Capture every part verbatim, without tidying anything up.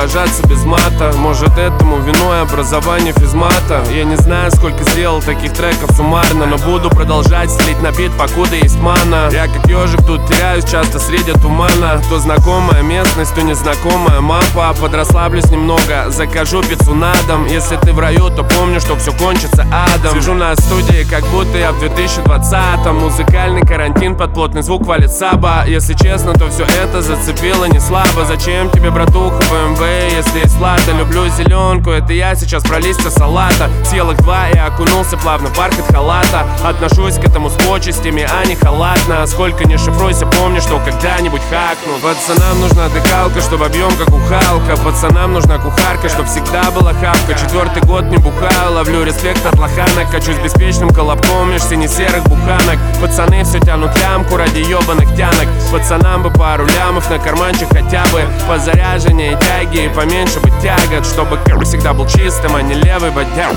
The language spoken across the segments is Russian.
выражаться без мата. Может, этому виной образование физмата. Я не знаю, сколько сделал таких треков суммарно, но буду продолжать слить на бит, покуда есть мана. Я как ежик тут теряюсь часто среди тумана. То знакомая местность, то незнакомая мапа. Подрасслаблюсь немного, закажу пиццу на дом. Если ты в раю, то помню, что все кончится адом. Сижу на студии, как будто я в две тысячи двадцатом. Музыкальный карантин, под плотный звук валит саба. Если честно, то все это зацепило не слабо. Зачем тебе, братуха, бэ эм вэ, если есть лата? Люблю зеленку, это я сейчас про листья салата. Съел их два и окунулся плавно в бархат халата. Отношусь к этому с почестями, а не халатно. Сколько не шифруйся, помни, что когда-нибудь хакну. Пацанам нужна дыхалка, чтобы объем как у Халка. Пацанам нужна кухарка, чтоб всегда была хавка. Четвертый год не бухаю, ловлю респект от лоханок. Качусь беспечным колобком меж сине-серых буханок. Пацаны все тянут лямку ради ебаных тянок. Пацанам бы пару лямов на карманчик хотя бы. По заряженнее тяги и поменьше бы тягот. Чтобы кэр всегда был чистым, а не левый бодяг.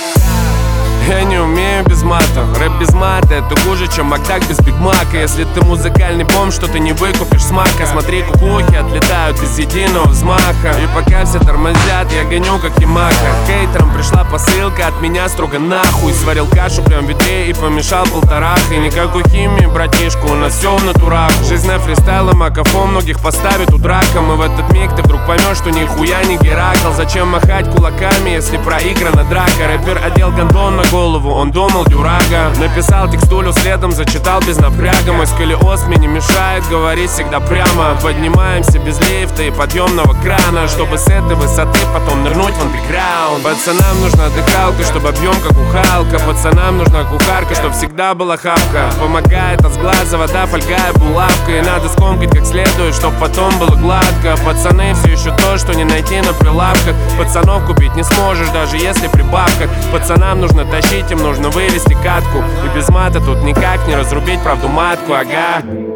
Я не умею без мата. Рэп без мата — это хуже, чем Макдак без бигмака. Если ты музыкальный бомж, что ты не выкупишь смака. Смотри, кукухи отлетают без единого взмаха. И пока все тормозят, я гоню как Ямаха. Хейтерам пришла посылка от меня строго нахуй. Сварил кашу прям в ведре и помешал полторах. И никакой химии, братишка, у нас все в натурах. Жизнь на фристайле, макафон многих поставит у драка. И в этот миг ты вдруг поймешь, что нихуя не Геракл. Зачем махать кулаками, если проиграна драка? Рэпер одел гондон на голову, он думал дюрага. Написал текстулю следом, зачитал без напряга. Мой сколиоз мне не мешает говорить всегда прямо. Поднимаемся без лифта и подъемного крана, чтобы с этой высоты потом нырнуть в андеграунд. Пацанам нужна дыхалка, чтобы объем как у Халка. Пацанам нужна кухарка, чтоб всегда была хавка. Помогает от сглаза вода, фольга и булавка. И надо скомкать как следует, чтоб потом было гладко. Пацаны все еще то, что не найти на прилавках. Пацанов купить не сможешь, даже если при бабках. Пацанам нужно тащить, им нужно вывести катку. И без мата тут никак не разрубить правду матку, ага.